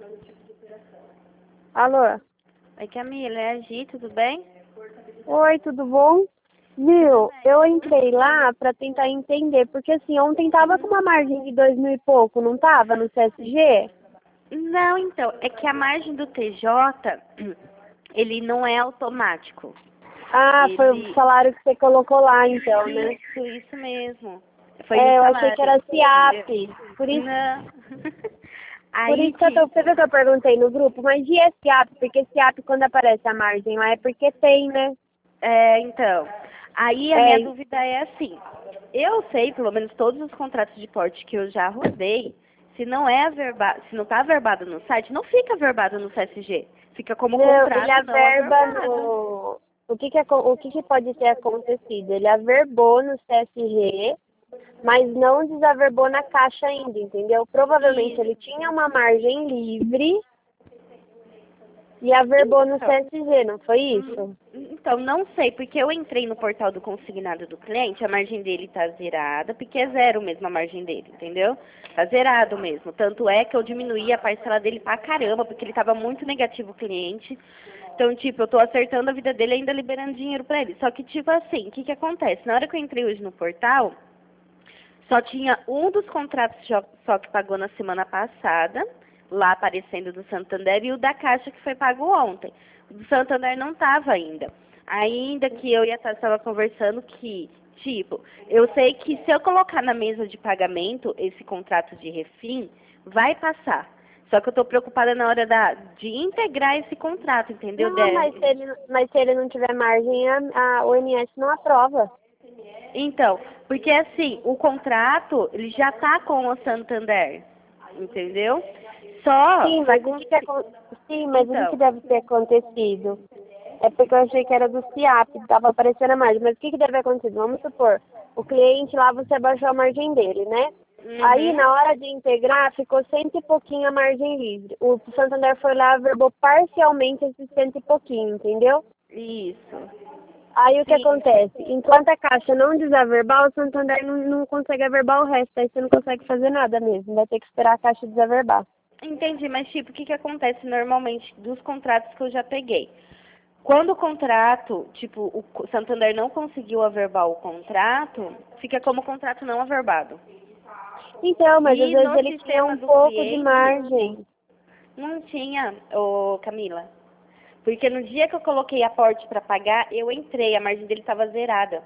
Alô? Oi, Camila, é a Gi, tudo bem? Oi, tudo bom? Viu, eu entrei lá pra tentar entender, porque assim, ontem tava com uma margem de 2.000 e pouco, não tava no CSG? Não, então, é que a margem do TJ, ele não é automático. Ah, foi o salário que você colocou lá então, né? Isso mesmo. Foi o Eu achei salário. que era CIAP, por isso, Não. por Aí, isso que você viu que eu perguntei no grupo, mas e é CIAP? Porque CIAP quando aparece a margem lá é porque tem, né? então, aí a minha É, dúvida é assim, eu sei, pelo menos todos os contratos de porte que eu já rodei, se não é averbado, se não está averbado no site, não fica averbado no CSG. Fica como não, ele contrato não averba averbado. no... o que pode ter acontecido? Ele averbou no CSG, mas não desaverbou na caixa ainda, entendeu? Provavelmente Isso. ele tinha uma margem livre e averbou no Então, CSG, não foi isso? então, não sei, porque eu entrei no portal do consignado do cliente, a margem dele tá zerada, porque é zero mesmo a margem dele, entendeu? Tá zerado mesmo. Tanto é que eu diminuí a parcela dele pra caramba, porque ele tava muito negativo o cliente. Então, tipo, eu tô acertando a vida dele e ainda liberando dinheiro pra ele. Só que, tipo assim, o que que acontece? Na hora que eu entrei hoje no portal, só tinha um dos contratos só que pagou na semana passada, lá aparecendo do Santander, e o da Caixa que foi pago ontem. O do Santander não estava ainda. Ainda que eu e a Tati estava conversando que, tipo, eu sei que se eu colocar na mesa de pagamento esse contrato de refim, vai passar. Só que eu estou preocupada na hora de integrar esse contrato, entendeu? Não, mas se ele não tiver margem, a OMS não aprova. Então, porque assim, o contrato, ele já está com o Santander, entendeu? Só Sim, vai mas o que, conseguir. sim, mas o que Então, deve ter acontecido? É porque eu achei que era do CIAP, estava aparecendo a margem. Mas o que deve ter acontecido? Vamos supor, o cliente lá, você baixou a margem dele, né? Aí, uhum, na hora de integrar, ficou cento e pouquinho a margem livre. O Santander foi lá, averbou parcialmente esses cento e pouquinho, entendeu? isso. Aí o que Sim, acontece? Enquanto a caixa não desaverbar, o Santander não consegue averbar o resto. Aí você não consegue fazer nada mesmo. Vai ter que esperar a caixa desaverbar. entendi, mas tipo, o que que acontece normalmente dos contratos que eu já peguei? Quando o contrato, tipo, o Santander não conseguiu averbar o contrato, fica como contrato não averbado. Então, mas às E vezes no ele tinha sistema um do pouco de cliente, margem. não tinha, ô Camila. Porque no dia que eu coloquei aporte para pagar, eu entrei, a margem dele estava zerada.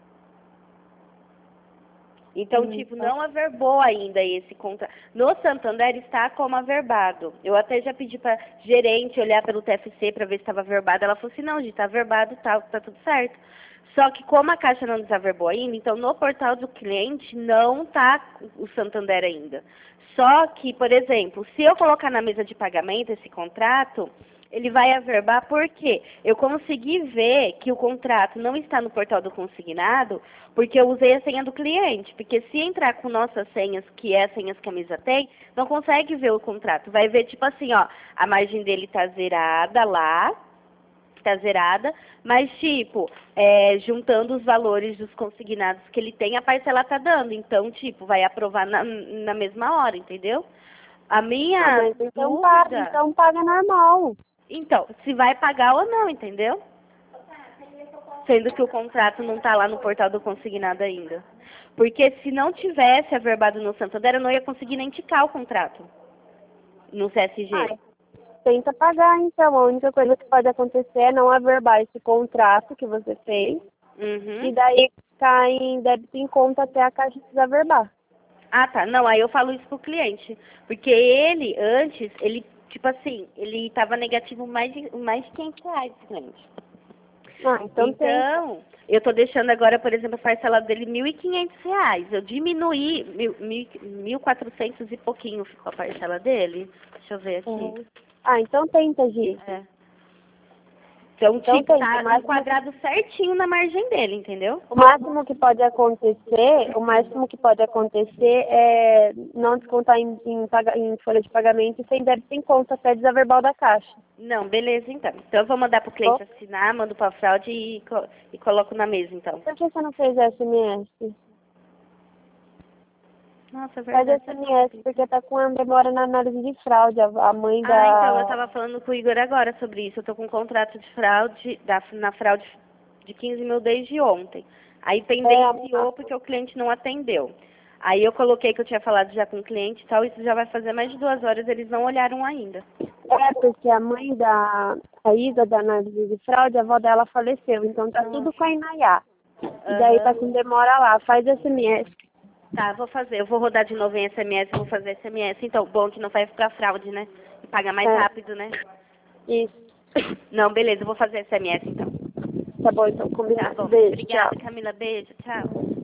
Então, tipo, Tá. não averbou ainda esse contrato. No Santander está como averbado. Eu até já pedi para gerente olhar pelo TFC para ver se estava averbado. Ela falou assim, não, gente, está averbado, tá tudo certo. Só que como a Caixa não desaverbou ainda, então no portal do cliente não está o Santander ainda. Só que, por exemplo, se eu colocar na mesa de pagamento esse contrato, ele vai averbar porque eu consegui ver que o contrato não está no portal do consignado porque eu usei a senha do cliente. Porque se entrar com nossas senhas, que é as senhas que a mesa tem, não consegue ver o contrato. Vai ver tipo assim, ó, a margem dele está zerada lá, está zerada, mas tipo, juntando os valores dos consignados que ele tem, a parcela tá dando. Então, tipo, vai aprovar na mesma hora, entendeu? A Ah, minha mas dúvida, então paga normal. então, se vai pagar ou não, entendeu? Sendo que o contrato não está lá no portal do consignado ainda. Porque se não tivesse averbado no Santander, eu não ia conseguir nem ticar o contrato no CSG. Ah, tenta pagar então. A única coisa que pode acontecer é não averbar esse contrato que você fez. E Uhum. daí cai em débito em conta até a caixa desaverbar. Ah, tá. Não, aí eu falo isso pro cliente. Porque ele, antes, ele, tipo assim, ele tava negativo mais de R$ 500, esse cliente. Ah, então tenta. Então, eu tô deixando agora, por exemplo, a parcela dele R$ 1.500. Eu diminuí 1.400 e pouquinho ficou a parcela dele. Deixa eu ver aqui. Uhum. Ah, então tenta, Gi. É. Então, Então tipo, tenta. tá enquadrado certinho na margem dele, entendeu? O máximo que pode acontecer é não descontar em folha de pagamento e sem débito em conta até desaverbar o da caixa. Não, beleza, então. Então, eu vou mandar pro Bom, cliente assinar, mando pra fraude e coloco na mesa, então. por que você não fez SMS? Nossa, é Faz verdade. SMS, porque tá com demora na análise de fraude. A mãe Ah, então, eu da... tava falando com o Igor agora sobre isso. Eu tô com um contrato de fraude, na fraude de 15 mil desde ontem. Aí pendenciou porque o cliente não atendeu. Aí eu coloquei que eu tinha falado já com o cliente e tal, isso já vai fazer mais de 2 horas, eles não olharam ainda. Porque a mãe a Isa da análise de fraude, a avó dela faleceu. Então tá tudo com a Inayá. E daí tá com demora lá. Faz SMS. Tá, vou fazer. Eu vou rodar de novo em SMS, vou fazer SMS. Então, bom que não vai ficar fraude, né? E pagar mais rápido, né? Isso. Não, beleza, eu vou fazer SMS então. Tá bom, então, Tá combinado. bom. Beijo, Obrigada, tchau. Camila. Beijo, tchau.